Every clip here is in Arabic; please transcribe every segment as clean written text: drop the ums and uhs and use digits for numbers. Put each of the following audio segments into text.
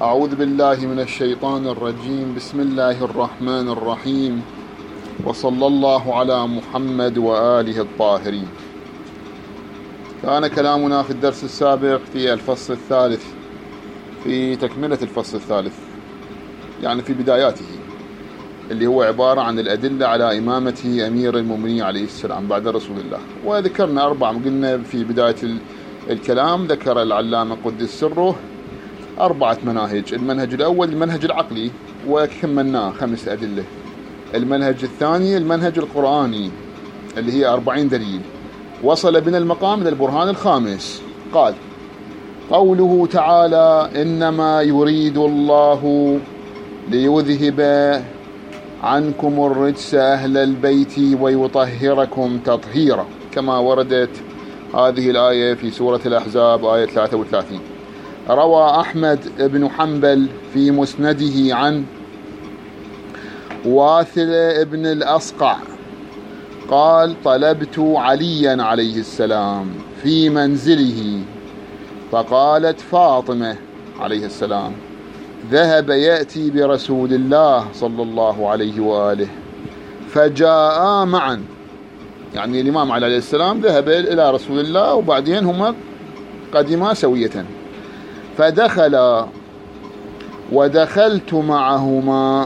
أعوذ بالله من الشيطان الرجيم. بسم الله الرحمن الرحيم، وصلى الله على محمد وآله الطاهرين. كان كلامنا في الدرس السابق في الفصل الثالث، في تكملة الفصل الثالث، يعني في بداياته، اللي هو عبارة عن الأدلة على إمامة أمير المؤمنين عليه السلام بعد رسول الله. وذكرنا قلنا في بداية الكلام ذكر العلامة قدس سره 4 مناهج. المنهج الأول المنهج العقلي وكملناه 5 أدلة. المنهج الثاني المنهج القرآني اللي هي 40 دليل. وصل بنا المقام إلى البرهان الخامس. قال: قوله تعالى: إنما يريد الله ليذهب عنكم الرجس أهل البيت ويطهركم تطهيرا، كما وردت هذه الآية في سورة الأحزاب آية 33. روى أحمد بن حنبل في مسنده عن واثل بن الأصقع قال: طلبت عليا عليه السلام في منزله، فقالت فاطمة عليه السلام: ذهب يأتي برسول الله صلى الله عليه وآله، فجاء معا. يعني الإمام عليه السلام ذهب إلى رسول الله وبعدين هما قدما سوية، فدخل ودخلت معهما،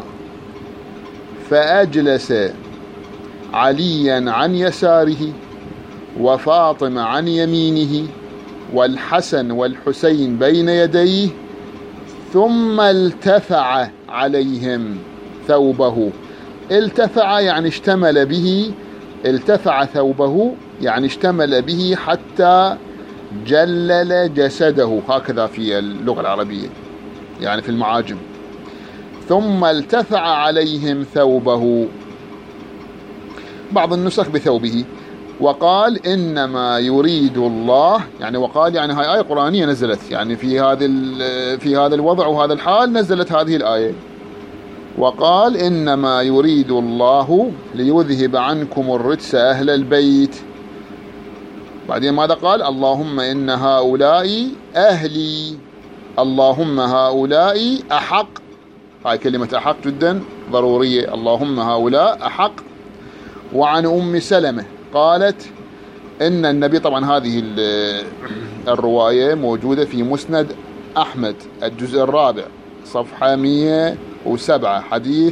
فأجلس عليا عن يساره وفاطمة عن يمينه والحسن والحسين بين يديه، ثم التفع عليهم ثوبه. التفع يعني اشتمل به، التفع ثوبه يعني اشتمل به حتى جلل جسده، هكذا في اللغة العربية يعني في المعاجم. ثم التفع عليهم ثوبه، بعض النسخ بثوبه. وقال: إنما يريد الله، يعني وقال يعني هاي آية قرآنية نزلت، يعني في هذا الوضع وهذا الحال نزلت هذه الآية. وقال: إنما يريد الله ليذهب عنكم الرجس أهل البيت. بعدين ماذا قال؟ اللهم إن هؤلاء أهلي، اللهم هؤلاء أحق. هاي كلمة أحق جدا ضرورية، اللهم هؤلاء أحق. وعن أم سلمة قالت إن النبي، طبعا هذه الرواية موجودة في مسند أحمد الجزء الرابع صفحة 107 حديث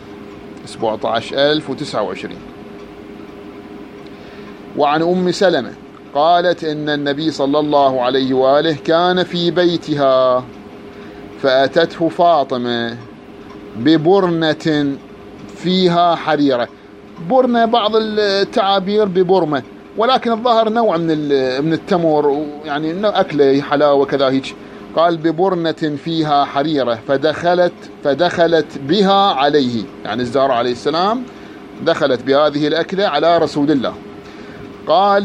17029. وعن أم سلمة قالت إن النبي صلى الله عليه وآله كان في بيتها، فأتته فاطمة ببرنة فيها حريرة. برنة بعض التعابير ببرمة، ولكن الظاهر نوع من التمر، يعني أكله حلاوة كذا هيك. قال: ببرنة فيها حريرة، فدخلت بها عليه، يعني الزهراء عليه السلام دخلت بهذه الأكلة على رسول الله. قال: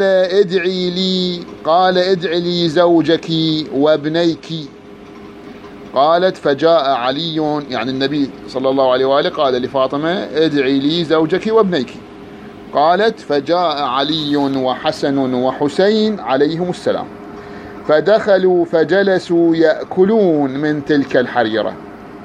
ادعي لي زوجك وابنيك. قالت: فجاء علي، يعني النبي صلى الله عليه وآله قال لفاطمة: ادعي لي زوجك وابنيك. قالت: فجاء علي وحسن وحسين عليهم السلام، فدخلوا فجلسوا يأكلون من تلك الحريرة،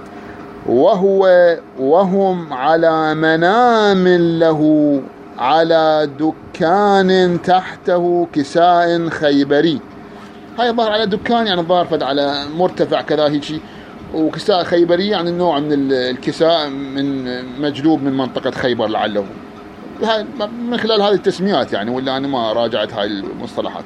وهم على منام له على دكان تحته كساء خيبري. هاي ظهر على دكان، يعني ظهر فد على مرتفع كذا هيك، وكساء خيبري يعني نوع من الكساء من مجلوب من منطقة خيبر لعله، من خلال هذه التسميات يعني، ولا أنا ما راجعت هاي المصطلحات.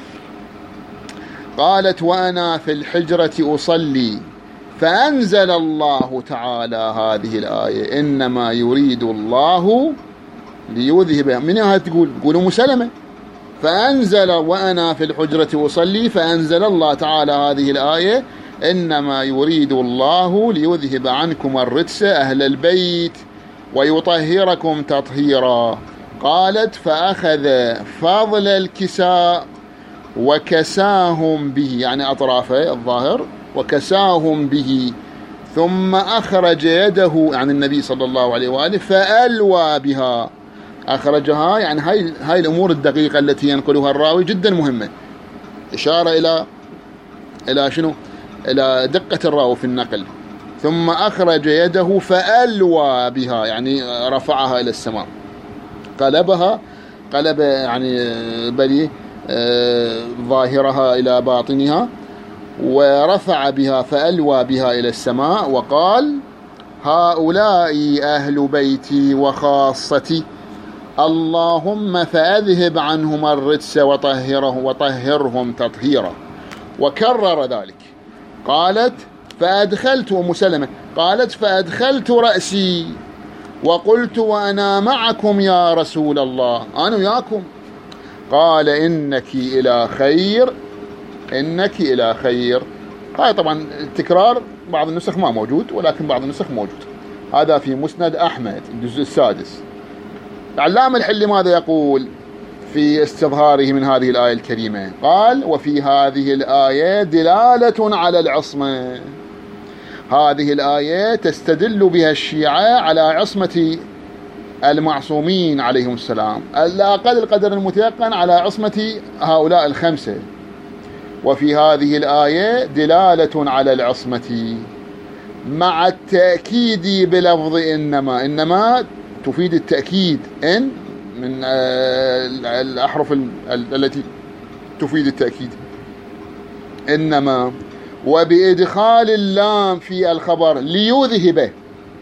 قالت: وأنا في الحجرة أصلي، فأنزل الله تعالى هذه الآية: إنما يريد الله ليذهب. منها تقول أم سلمة. فأنزل: وأنا في الحجرة أصلي، فأنزل الله تعالى هذه الآية: إنما يريد الله ليذهب عنكم الرجس أهل البيت ويطهركم تطهيرا. قالت: فأخذ فضل الكساء وكساهم به، يعني أطرافه الظاهر، وكساهم به، ثم أخرج يده، يعني النبي صلى الله عليه وآله، فألوى بها. أخرجها، يعني هاي الأمور الدقيقة التي ينقلها الراوي جدا مهمة. إشارة إلى شنو؟ إلى دقة الراوي في النقل. ثم أخرج يده فألوى بها، يعني رفعها إلى السماء، قلبها قلب يعني بلي ظاهرها إلى باطنها، ورفع بها فألوى بها إلى السماء، وقال: هؤلاء أهل بيتي وخاصتي، اللهم فأذهب عنهم الرجس وطهرهم تطهيرا. وكرر ذلك. قالت: فأدخلت أم سلمة قالت: فأدخلت رأسي وقلت: وأنا معكم يا رسول الله، أنا وياكم. قال: إنك إلى خير، إنك إلى خير. هاي طبعا التكرار بعض النسخ ما موجود، ولكن بعض النسخ موجود. هذا في مسند أحمد الجزء السادس. العلامة الحلي ماذا يقول في استظهاره من هذه الآية الكريمة؟ قال: وفي هذه الآية دلالة على العصمة. هذه الآية تستدل بها الشيعة على عصمة المعصومين عليهم السلام، الأقل القدر المتيقن على عصمة هؤلاء الخمسة. وفي هذه الآية دلالة على العصمة مع التأكيد بلفظ إنما. إنما تفيد التأكيد، إن من الأحرف التي تفيد التأكيد، إنما. وبإدخال اللام في الخبر ليذهب،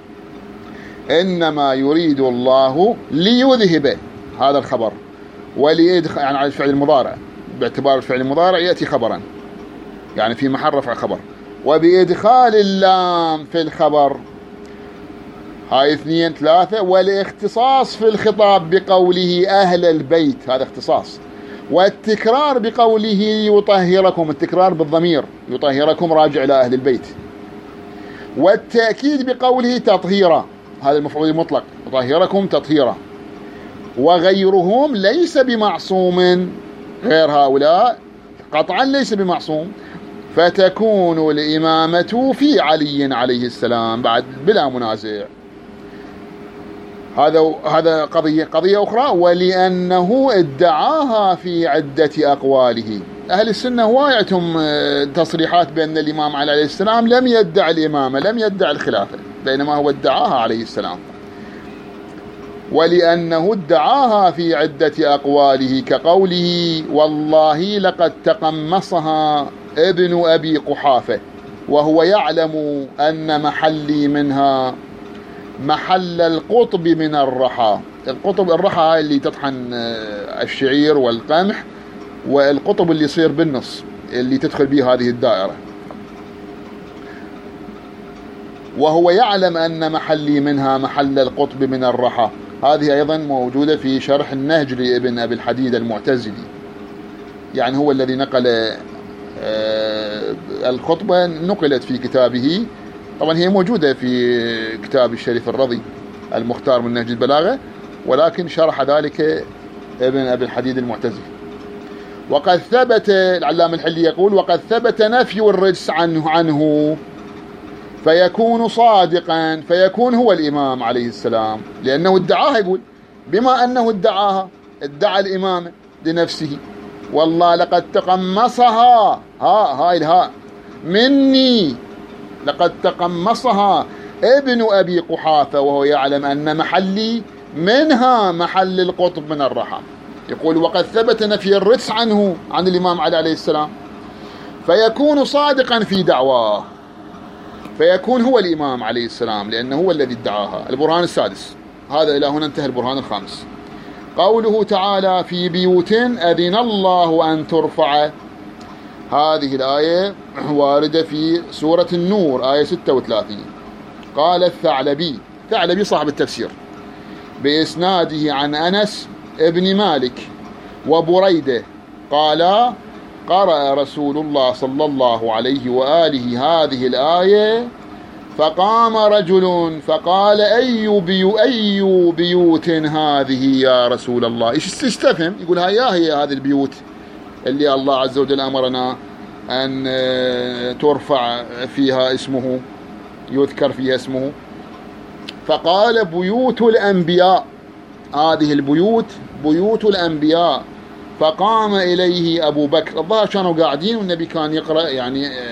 إنما يريد الله ليذهب، هذا الخبر. وليدخل يعني على الفعل المضارع، باعتبار الفعل المضارع يأتي خبرا، يعني في محل رفع خبر. وبإدخال اللام في الخبر، هاي 2 3. والاختصاص في الخطاب بقوله أهل البيت، هذا اختصاص. والتكرار بقوله يطهركم، التكرار بالضمير يطهركم راجع إلى أهل البيت. والتأكيد بقوله تطهيرا، هذا المفعول المطلق، يطهركم تطهيرا. وغيرهم ليس بمعصوم، غير هؤلاء قطعا ليس بمعصوم، فتكون الإمامة في علي عليه السلام بعد بلا منازع. هذا قضية أخرى. ولأنه ادعاها في عدة أقواله. أهل السنة هوايتهم تصريحات بأن الإمام عليه السلام لم يدع الإمامة، لم يدع الخلافة، بينما هو ادعاها عليه السلام. ولأنه ادعاها في عدة أقواله كقوله: والله لقد تقمصها ابن أبي قحافة وهو يعلم أن محلي منها محل القطب من الرحى. القطب الرحى اللي تطحن الشعير والقمح، والقطب اللي يصير بالنص اللي تدخل به هذه الدائرة. وهو يعلم أن محلي منها محل القطب من الرحى، هذه أيضا موجودة في شرح النهج لابن أبي الحديد المعتزلي، يعني هو الذي نقل الخطبة، نقلت في كتابه. طبعا هي موجودة في كتاب الشريف الرضي المختار من نهج البلاغة، ولكن شرح ذلك ابن أبي الحديد المعتزلي. وقد ثبت، العلامة الحلي يقول: وقد ثبت نفي الرجس عنه فيكون صادقا، فيكون هو الإمام عليه السلام، لأنه ادعاها. يقول بما أنه ادعاها، ادعى الإمامة لنفسه. والله لقد تقمصها، هاي الهاء مني، لقد تقمصها ابن أبي قحافة وهو يعلم أن محلي منها محل القطب من الرحى. يقول: وقد ثبت نفي الرجس عنه، عن الإمام عليه السلام، فيكون صادقا في دعواه، فيكون هو الإمام عليه السلام لأنه هو الذي ادعاها. البرهان السادس. هذا إلى هنا انتهى البرهان الخامس. قوله تعالى: في بيوت أذن الله أن ترفع، هذه الآية واردة في سورة النور آية 36. قال الثعلبي صاحب التفسير بإسناده عن أنس ابن مالك وبريدة قال: قرأ رسول الله صلى الله عليه وآله هذه الآية، فقام رجل فقال: أي بيوت هذه يا رسول الله؟ إيش استفهم؟ يقول: هي هذه البيوت اللي الله عز وجل أمرنا أن ترفع فيها اسمه، يذكر فيها اسمه. فقال: بيوت الأنبياء، هذه البيوت بيوت الأنبياء. فقام إليه أبو بكر. الظاهر كانوا قاعدين والنبي كان يقرأ يعني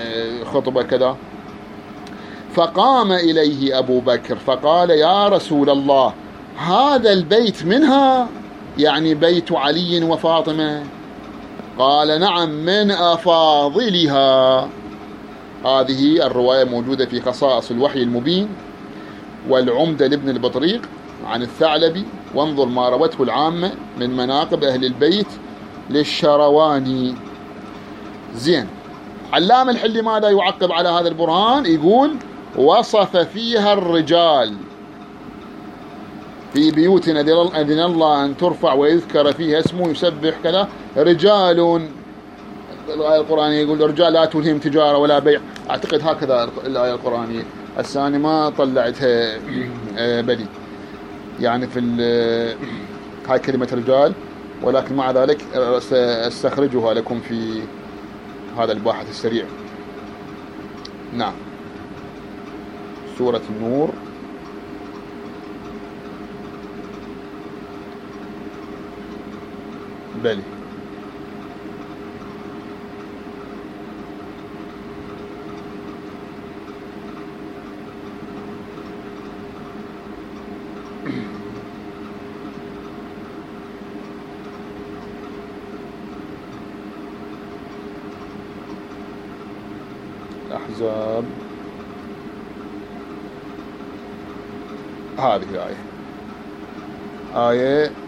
خطبة كذا. فقام إليه أبو بكر فقال يا رسول الله هذا البيت منها، يعني بيت علي وفاطمة؟ قال نعم من أفاضلها. هذه الرواية موجودة في خصائص الوحي المبين والعمدة لابن البطريق عن الثعلبي، وانظر ما روته العامة من مناقب أهل البيت للشرواني. زين، علام الحلي ماذا يعقب على هذا البرهان؟ يقول وصف فيها الرجال في بيوت أذن الله أن ترفع ويذكر فيها اسمه يسبح كذا رجال. الآية القرآنية يقول رجال لا تلهم تجارة ولا بيع، أعتقد هكذا الآية القرآنية، الثانية ما طلعتها بدي يعني في هاي كلمة رجال، ولكن مع ذلك سأستخرجها لكم في هذا الباحث السريع. نعم، سورة النور بلي. الأحزاب، هذه الآية، آية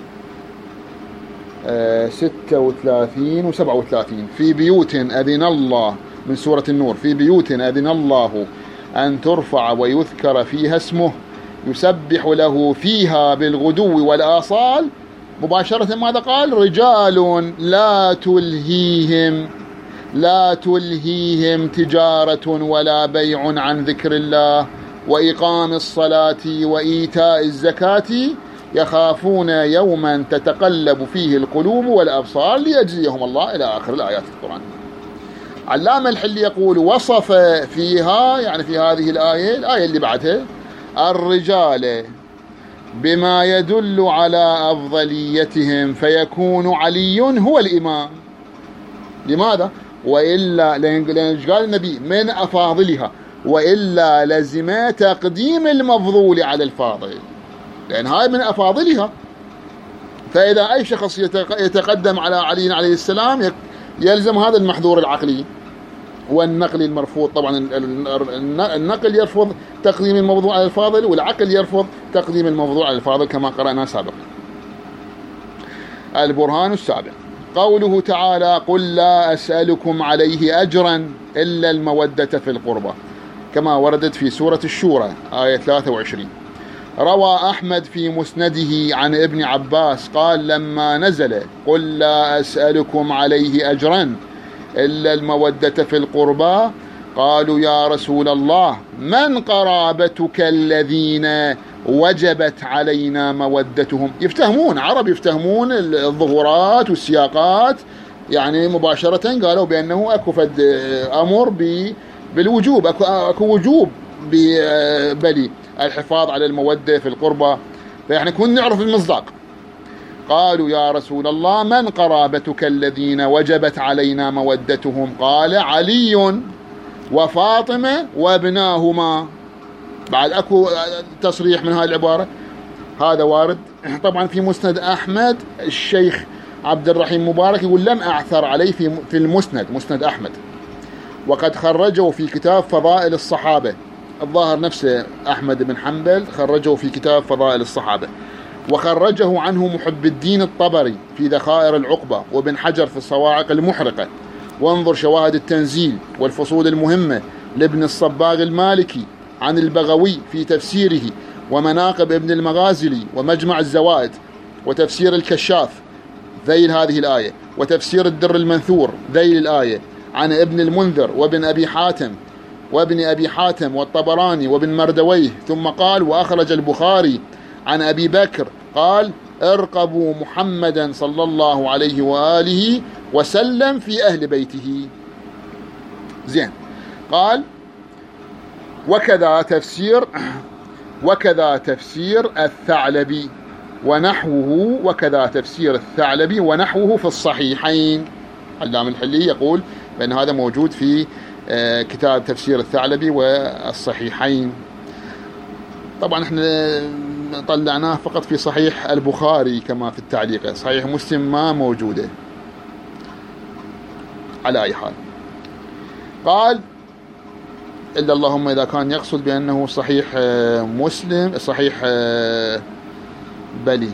36 و 37. في بيوت أذن الله، من سورة النور، في بيوت أذن الله أن ترفع ويذكر فيها اسمه يسبح له فيها بالغدو والآصال. مباشرة ماذا قال؟ رجال لا تلهيهم تجارة ولا بيع عن ذكر الله وإقام الصلاة وإيتاء الزكاة يخافون يوما تتقلب فيه القلوب والأبصار ليجزيهم الله، إلى آخر الآيات القرآن. علام الحلي يقول وصف فيها، يعني في هذه الآية اللي بعدها، الرجال بما يدل على أفضليتهم فيكون علي هو الإمام. لماذا؟ وإلا لأن قال النبي من أفاضلها، وإلا لزم تقديم المفضول على الفاضل، لأن هاي من أفاضلها. فإذا أي شخص يتقدم على علي عليه السلام يلزم هذا المحظور العقلي والنقل المرفوض. طبعا النقل يرفض تقديم الموضوع على الفاضل، والعقل يرفض تقديم الموضوع على الفاضل كما قرأنا سابقا. البرهان السابع قوله تعالى قل لا أسألكم عليه أجرا إلا المودة في القربى، كما وردت في سورة الشورى آية 23. روى أحمد في مسنده عن ابن عباس قال لما نزل قل لا أسألكم عليه أجرا إلا المودة في القربى قالوا يا رسول الله من قرابتك الذين وجبت علينا مودتهم. يفتهمون عرب، يفتهمون الظهورات والسياقات، يعني مباشرة قالوا بأنه أكو فد أمر بالوجوب، أكو وجوب بلي الحفاظ على المودة في القربى، فإحنا كنا نعرف المصداق. قالوا يا رسول الله من قرابتك الذين وجبت علينا مودتهم؟ قال علي وفاطمة وابناهما. بعد أكو تصريح من هذه العبارة، هذا وارد طبعا في مسند أحمد. الشيخ عبد الرحيم مبارك يقول لم أعثر عليه في المسند، مسند أحمد، وقد خرجه في كتاب فضائل الصحابة. الظاهر نفسه أحمد بن حنبل خرجه في كتاب فضائل الصحابة، وخرجه عنه محب الدين الطبري في ذخائر العقبة، وابن حجر في الصواعق المحرقة. وانظر شواهد التنزيل والفصول المهمة لابن الصباغ المالكي عن البغوي في تفسيره، ومناقب ابن المغازلي ومجمع الزوائد وتفسير الكشاف ذيل هذه الآية، وتفسير الدر المنثور ذيل الآية عن ابن المنذر وابن أبي حاتم والطبراني وابن مردويه. ثم قال وأخرج البخاري عن أبي بكر قال ارقبوا محمدا صلى الله عليه وآله وسلم في أهل بيته. زين، قال وكذا تفسير الثعلبي ونحوه في الصحيحين. علام الحلي يقول بأن هذا موجود في كتاب تفسير الثعلبي والصحيحين. طبعا احنا طلعناه فقط في صحيح البخاري كما في التعليق، صحيح مسلم ما موجوده. على أي حال قال إلا اللهم إذا كان يقصد بأنه صحيح مسلم، صحيح بلي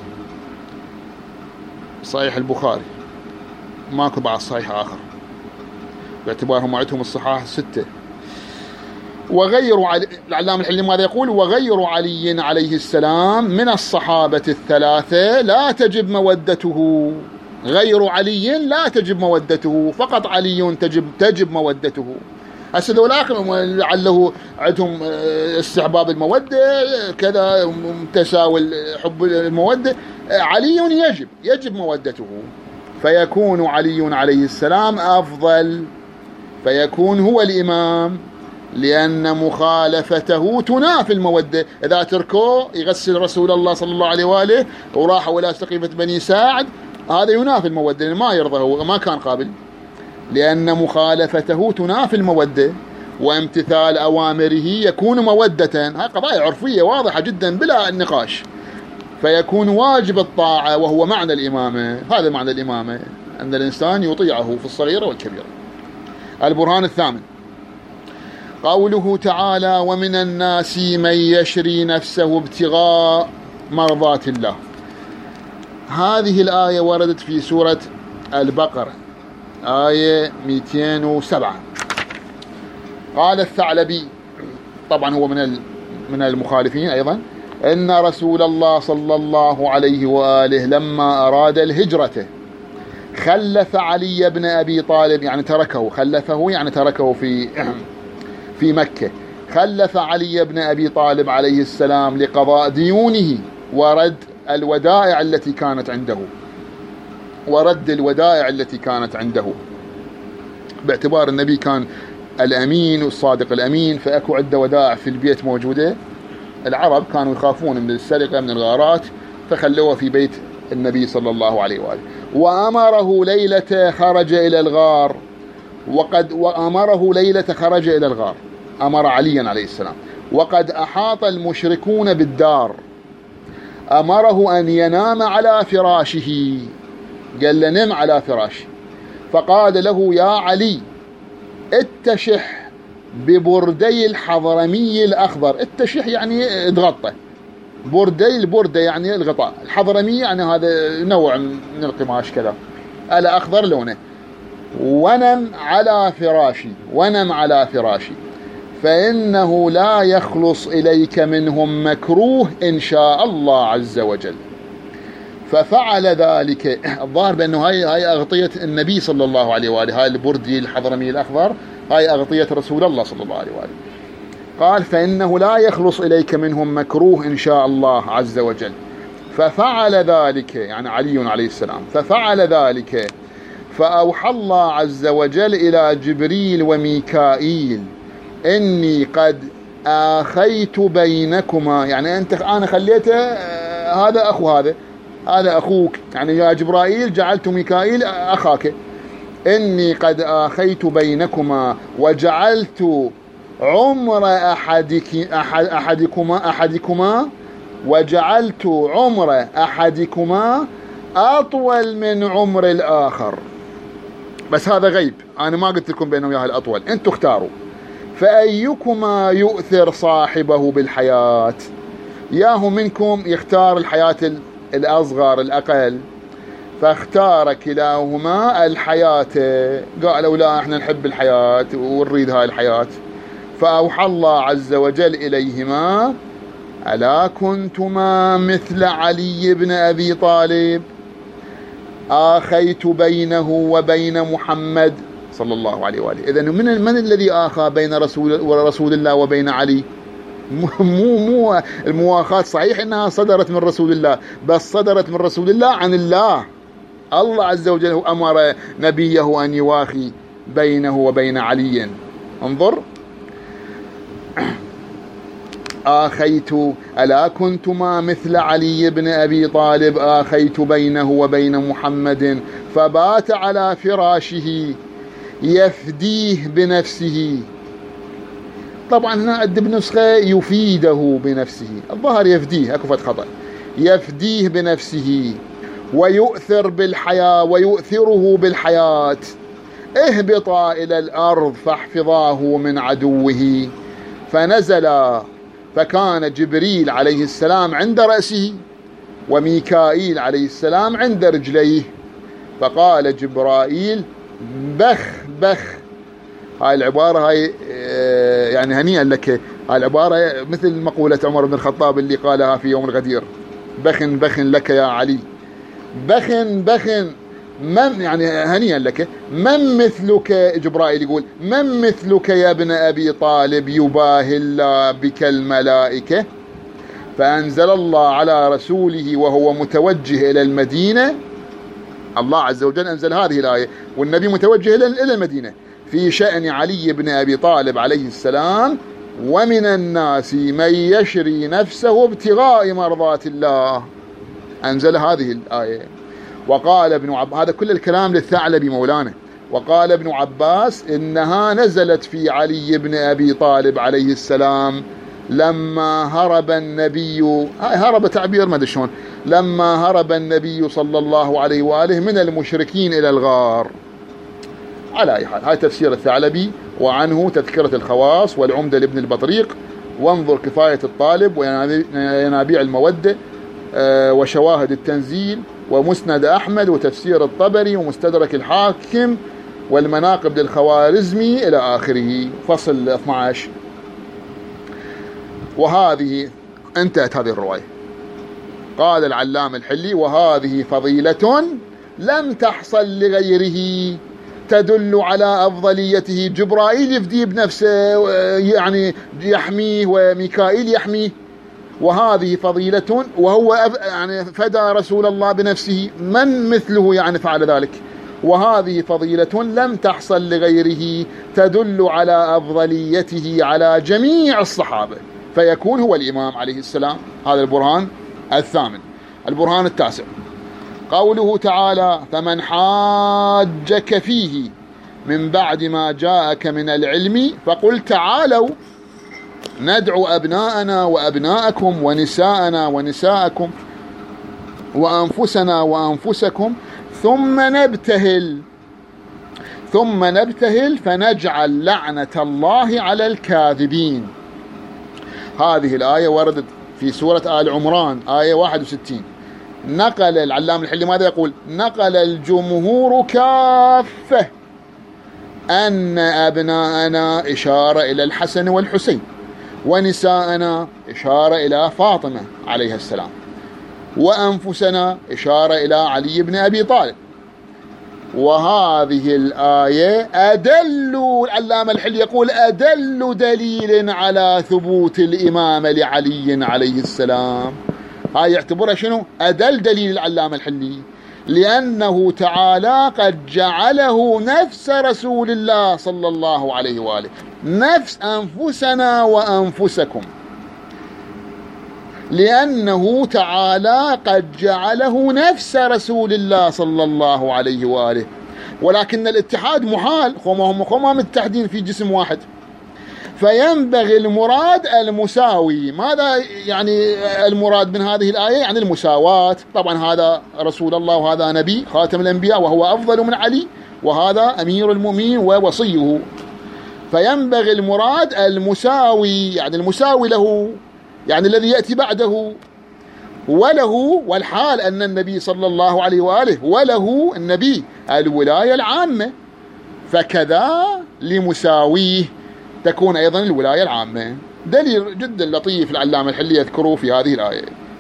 صحيح البخاري، ماكو بعد صحيح آخر باعتبارهم عندهم الصحاح 6. وغير علي، العلامة الحلي ماذا يقول؟ وغير علي عليه السلام من الصحابة الثلاثة لا تجب مودته. غير علي لا تجب مودته، فقط علي تجب مودته. هسه ذولاك لعله عندهم استحباب المودة كذا، تساوي حب المودة. علي يجب مودته، فيكون علي عليه السلام أفضل، فيكون هو الإمام، لأن مخالفته تنافي المودة. إذا تركوه يغسل رسول الله صلى الله عليه وآله وراحوا إلى سقيفة بني ساعد، هذا ينافي المودة، ما يرضى، هو ما كان قابل، لأن مخالفته تنافي المودة، وامتثال أوامره يكون مودة. هاي قضايا عرفية واضحة جدا بلا نقاش. فيكون واجب الطاعة، وهو معنى الإمامة. هذا معنى الإمامة، أن الإنسان يطيعه في الصغيرة والكبيرة. البرهان الثامن قوله تعالى ومن الناس من يشري نفسه ابتغاء مرضات الله. هذه الآية وردت في سورة البقرة آية 207. قال الثعلبي، طبعا هو من المخالفين أيضا، إن رسول الله صلى الله عليه وآله لما أراد الهجرة خلف علي بن أبي طالب، يعني تركه، خلفه يعني تركه في مكة، خلف علي بن أبي طالب عليه السلام لقضاء ديونه ورد الودائع التي كانت عنده، باعتبار النبي كان الأمين والصادق الأمين، فأكو عدة ودائع في البيت موجودة. العرب كانوا يخافون من السرقة من الغارات، فخلوها في بيت النبي صلى الله عليه وآله. وأمره ليلة خرج إلى الغار، أمر عليا عليه السلام، وقد أحاط المشركون بالدار، أمره أن ينام على فراشه، قال له نم على فراشه، فقال له يا علي اتشح ببردي الحضرمي الأخضر. التشح يعني تغطى، بردي البردة يعني الغطاء، الحضرمي يعني هذا نوع من القماش كذا، الأخضر لونه. ونم على فراشي فإنه لا يخلص إليك منهم مكروه إن شاء الله عز وجل. ففعل ذلك. الظاهر بأنه هاي أغطية النبي صلى الله عليه وآله، هاي البردي الحضرمي الأخضر، هاي أغطية رسول الله صلى الله عليه وآله. قال فإنه لا يخلص إليك منهم مكروه إن شاء الله عز وجل. ففعل ذلك، يعني علي عليه السلام، ففعل ذلك، فأوحى الله عز وجل إلى جبريل وميكائيل إني قد آخيت بينكما، يعني أنا خليته هذا أخو هذا أخوك، يعني يا جبرائيل جعلت ميكائيل أخاك. إني قد آخيت بينكما وجعلت عمر أحدكما أطول من عمر الآخر. بس هذا غيب، أنا ما قلت لكم بأنه ياها الأطول، أنتوا اختاروا. فأيكما يؤثر صاحبه بالحياة، ياهو منكم يختار الحياة الأصغر الأقل، فاختار كلاهما الحياة. قالوا لا احنا نحب الحياة ونريد هاي الحياة. فأوحى الله عز وجل إليهما ألا كنتما مثل علي بن أبي طالب آخيت بينه وبين محمد صلى الله عليه وآله. إذن من الذي آخى بين رسول الله وبين علي؟ مو المواخاة صحيح إنها صدرت من رسول الله، بس صدرت من رسول الله عن الله عز وجل أمر نبيه أن يواخي بينه وبين علي. انظر، آخيت ألا كنتما مثل علي بن أبي طالب آخيت بينه وبين محمد فبات على فراشه يفديه بنفسه. طبعا هنا عد بنسخة يفيده بنفسه، الظاهر يفديه، اكو فد خطأ، يفديه بنفسه ويؤثر بالحياة ويؤثره بالحياة. اهبطا إلى الأرض فاحفظاه من عدوه. فنزل، فكان جبريل عليه السلام عند رأسه وميكائيل عليه السلام عند رجليه. فقال جبرائيل بخ بخ. هاي العبارة هاي يعني هنيئا لك، هاي العبارة مثل مقولة عمر بن الخطاب اللي قالها في يوم الغدير، بخن بخن لك يا علي، بخن بخن، من يعني هنيئا لك، من مثلك. جبرائيل يقول من مثلك يا ابن أبي طالب يباهي الله بك الملائكة. فأنزل الله على رسوله وهو متوجه إلى المدينة، الله عز وجل أنزل هذه الآية والنبي متوجه إلى المدينة، في شأن علي بن أبي طالب عليه السلام: ومن الناس من يشري نفسه ابتغاء مرضات الله. أنزل هذه الآية. وقال ابن عباس، هذا كل الكلام للثعلبي مولانا، وقال ابن عباس إنها نزلت في علي بن أبي طالب عليه السلام لما هرب النبي، هرب تعبير ما ادري شلون، لما هرب النبي صلى الله عليه وآله من المشركين إلى الغار. على أي حال، هاي تفسير الثعلبي، وعنه تذكرة الخواص والعمدة لابن البطريق، وانظر كفاية الطالب وينابيع المودة وشواهد التنزيل ومسند أحمد وتفسير الطبري ومستدرك الحاكم والمناقب للخوارزمي إلى آخره. فصل 12. وهذه انتهت هذه الرواية. قال العلام الحلي: وهذه فضيلة لم تحصل لغيره تدل على أفضليته. جبرائيل يفديه بنفسه يعني يحميه، وميكائيل يحميه، وهذه فضيلة، وهو يعني فدى رسول الله بنفسه، من مثله يعني فعل ذلك. وهذه فضيلة لم تحصل لغيره تدل على أفضليته على جميع الصحابة، فيكون هو الإمام عليه السلام. هذا البرهان الثامن. البرهان التاسع قوله تعالى: فمن حاجك فيه من بعد ما جاءك من العلم فقل تعالوا ندعو أبناءنا وأبناءكم ونساءنا ونساءكم وأنفسنا وأنفسكم ثم نبتهل فنجعل لعنة الله على الكاذبين. هذه الآية وردت في سورة آل عمران آية 61. نقل العلام الحلي ماذا يقول؟ نقل الجمهور كافة أن أبناءنا إشارة إلى الحسن والحسين، ونساءنا إشارة إلى فاطمة عليها السلام، وأنفسنا إشارة إلى علي بن أبي طالب. وهذه الآية العلامة الحلي يقول أدل دليل على ثبوت الإمامة لعلي عليه السلام. هاي يعتبرها شنو؟ أدل دليل العلامة الحلي، لأنه تعالى قد جعله نفس رسول الله صلى الله عليه وآله، نفس أنفسنا وأنفسكم، لأنه تعالى قد جعله نفس رسول الله صلى الله عليه وآله. ولكن الاتحاد محال، هم متحدين في جسم واحد، فينبغي المراد المساوي. ماذا يعني المراد من هذه الآية؟ يعني المساواة. طبعا هذا رسول الله وهذا نبي خاتم الأنبياء وهو أفضل من علي، وهذا أمير المؤمنين ووصيه، فينبغي المراد المساوي، يعني المساوي له، يعني الذي يأتي بعده، وله، والحال أن النبي صلى الله عليه وآله وله النبي الولاية العامة، فكذا لمساويه تكون أيضا الولاية العامة. دليل جدا لطيف العلامة الحلي يذكره في هذه الآية.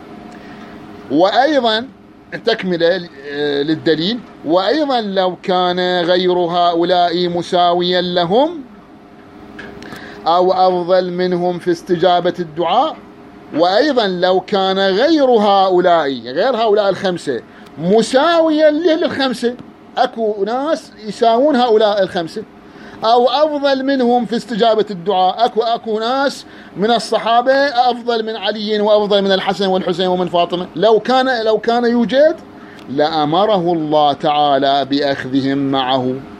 وأيضا تكملة للدليل: وأيضا لو كان غير هؤلاء مساويا لهم أو أفضل منهم في استجابة الدعاء، وأيضا لو كان غير هؤلاء الخمسة مساويا للخمسة، أكو ناس يساوون هؤلاء الخمسة، أو أفضل منهم في استجابة الدعاء، أكو ناس من الصحابة أفضل من علي وأفضل من الحسن والحسين ومن فاطمة، لو كان يوجد لأمره الله تعالى بأخذهم معه.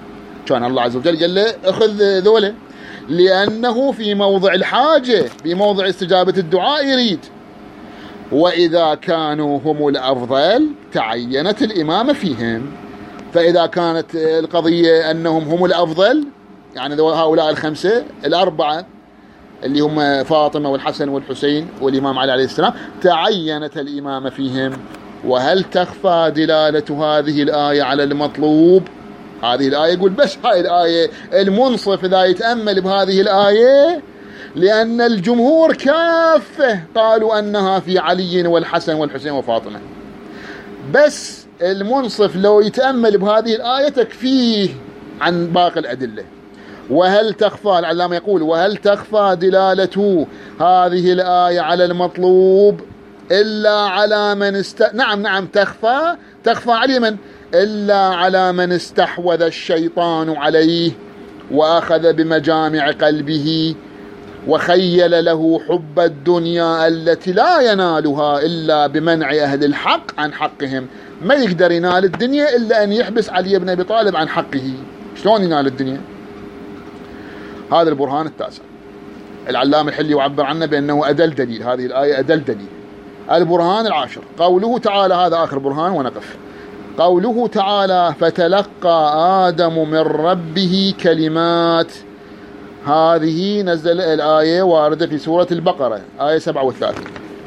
كان الله عز وجل قال له أخذ ذوله، لأنه في موضع الحاجة، في موضع استجابة الدعاء يريد. وإذا كانوا هم الأفضل تعينت الإمامة فيهم. فإذا كانت القضية أنهم هم الأفضل، يعني هؤلاء الخمسة الأربعة اللي هم فاطمة والحسن والحسين والإمام علي عليه السلام، تعينت الإمامة فيهم. وهل تخفى دلالة هذه الآية على المطلوب؟ هذه الآية يقول بس هاي الآية المنصف إذا يتأمل بهذه الآية، لأن الجمهور كافة قالوا أنها في علي والحسن والحسين وفاطمة، بس المنصف لو يتأمل بهذه الآية تكفيه عن باقي الأدلة. وهل تخفى، العلامة يقول وهل تخفى دلالة هذه الآية على المطلوب إلا على من نعم تخفى على من؟ إلا على من استحوذ الشيطان عليه وأخذ بمجامع قلبه وخيل له حب الدنيا التي لا ينالها إلا بمنع أهل الحق عن حقهم. ما يقدر ينال الدنيا إلا أن يحبس علي بن أبي طالب عن حقه. شلون ينال الدنيا؟ هذا البرهان التاسع. العلامة الحلي يعبر عنه بأنه أدل دليل، هذه الآية أدل دليل. البرهان العاشر قوله تعالى، هذا آخر برهان ونقف. قوله تعالى فتلقى آدم من ربه كلمات. هذه نزل الآية واردة في سورة البقرة آية 37.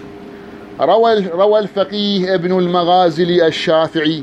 روى الفقيه ابن المغازلي الشافعي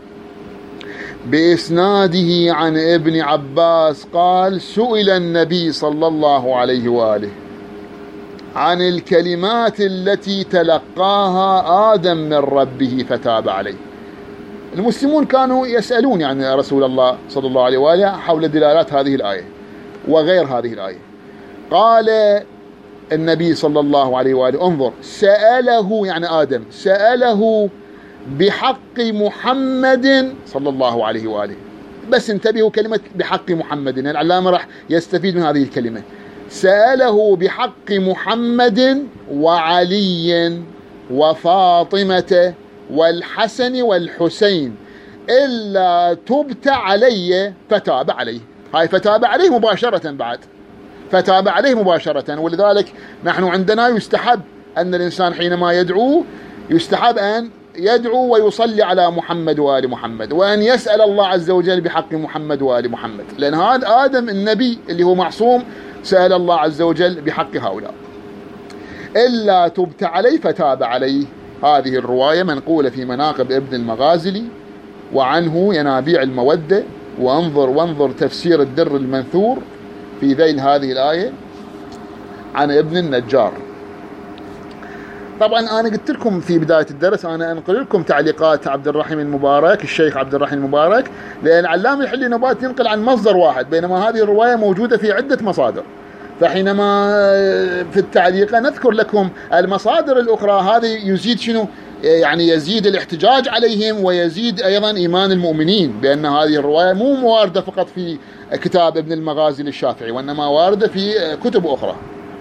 بإسناده عن ابن عباس قال سئل النبي صلى الله عليه وآله عن الكلمات التي تلقاها آدم من ربه فتاب عليه. المسلمون كانوا يسألون يعني رسول الله صلى الله عليه وآله حول دلالات هذه الآية وغير هذه الآية. قال النبي صلى الله عليه وآله انظر، سأله يعني آدم سأله بحق محمد صلى الله عليه وآله. بس انتبهوا كلمة بحق محمد، العلامة راح يستفيد من هذه الكلمة. سأله بحق محمد وعلي وفاطمة والحسن والحسين إلا تبت علي فتاب عليه. هاي فتاب عليه مباشرة، بعد فتاب عليه مباشرة. ولذلك نحن عندنا يستحب أن الإنسان حينما يدعو يستحب أن يدعو ويصلي على محمد وآل محمد، وأن يسأل الله عز وجل بحق محمد وآل محمد، لأن هذا آدم النبي اللي هو معصوم سأل الله عز وجل بحق هؤلاء. إلا تبت عليه فتاب عليه. هذه الرواية منقولة في مناقب ابن المغازلي، وعنه ينابيع المودة، وانظر تفسير الدر المنثور في ذيل هذه الآية عن ابن النجار. طبعا أنا قلت لكم في بداية الدرس أنا أنقل لكم تعليقات عبد الرحيم المبارك، الشيخ عبد الرحيم المبارك، لأن علامة الحلي نبات ينقل عن مصدر واحد، بينما هذه الرواية موجودة في عدة مصادر. فحينما في التعليق نذكر لكم المصادر الأخرى، هذه يزيد شنو؟ يعني يزيد الاحتجاج عليهم ويزيد أيضا إيمان المؤمنين بأن هذه الرواية مو واردة فقط في كتاب ابن المغازي للشافعي، وإنما واردة في كتب أخرى.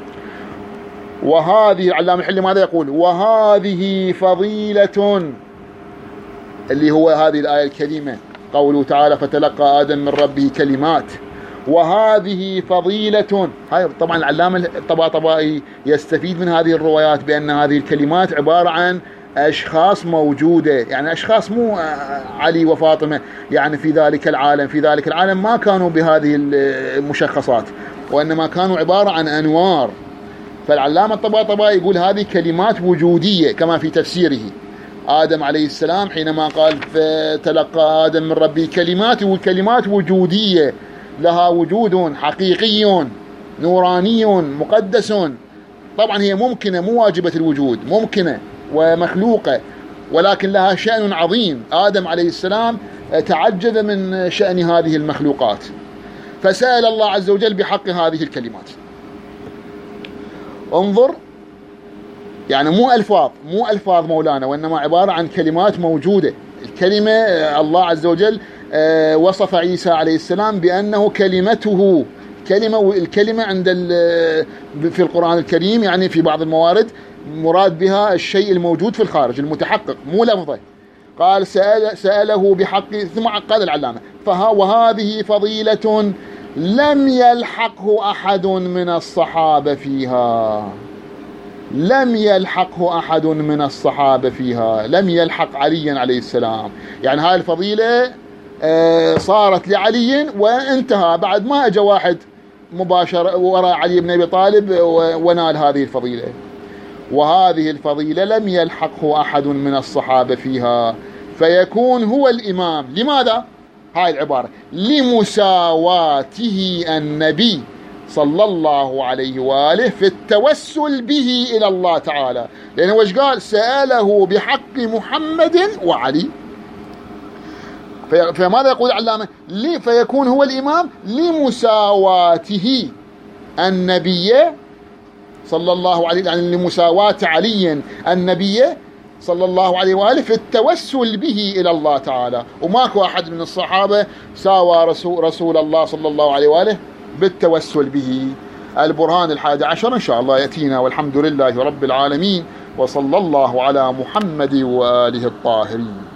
وهذه علامة الحلي ماذا يقول؟ وهذه فضيلة، اللي هو هذه الآية الكريمة قوله تعالى فتلقى آدم من ربه كلمات. وهذه فضيلة، هاي طبعا العلامة الطباطبائي يستفيد من هذه الروايات بأن هذه الكلمات عبارة عن أشخاص موجودة، يعني أشخاص مو علي وفاطمة يعني في ذلك العالم ما كانوا بهذه المشخصات، وإنما كانوا عبارة عن أنوار. فالعلامة الطباطبائي يقول هذه كلمات وجودية كما في تفسيره. آدم عليه السلام حينما قال فتلقى آدم من ربه كلمات، وكلمات وجودية لها وجود حقيقي نوراني مقدس. طبعا هي ممكنة، مو واجبة الوجود، ممكنة ومخلوقة، ولكن لها شأن عظيم. آدم عليه السلام تعجب من شأن هذه المخلوقات، فسأل الله عز وجل بحق هذه الكلمات. انظر، يعني مو ألفاظ مولانا، وإنما عبارة عن كلمات موجودة. الكلمة الله عز وجل وصف عيسى عليه السلام بأنه كلمته. الكلمة عند في القرآن الكريم يعني في بعض الموارد مراد بها الشيء الموجود في الخارج المتحقق، مو لفظه. قال سأله بحق، ثم قال العلامة وهذه فضيلة لم يلحقه أحد من الصحابة فيها، لم يلحقه أحد من الصحابة فيها، لم يلحق علي عليه السلام. يعني هاي الفضيلة صارت لعلي وانتهى، بعد ما اجى واحد مباشر وراء علي بن أبي طالب ونال هذه الفضيلة. وهذه الفضيلة لم يلحقه أحد من الصحابة فيها، فيكون هو الإمام. لماذا؟ هاي العبارة: لمساواته النبي صلى الله عليه وآله في التوسل به إلى الله تعالى، لأنه وش قال؟ سأله بحق محمد وعلي. فماذا يقول العلامة؟ فيكون هو الإمام لمساواته النبي صلى الله عليه، يعني لمساواة علي النبي صلى الله عليه وآله في التوسل به إلى الله تعالى. وماكو أحد من الصحابة ساوى رسول الله صلى الله عليه وآله بالتوسل به. البرهان 11 إن شاء الله يأتينا، والحمد لله رب العالمين، وصلى الله على محمد وآله الطاهرين.